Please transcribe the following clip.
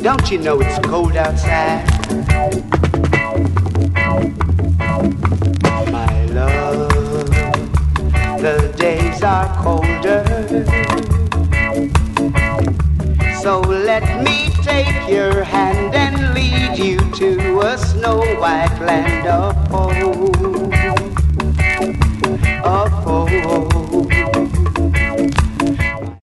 Don't you know it's cold outside? My love, the days are colder. So let me take your hand and lead you to a snow-white land of home. Of home.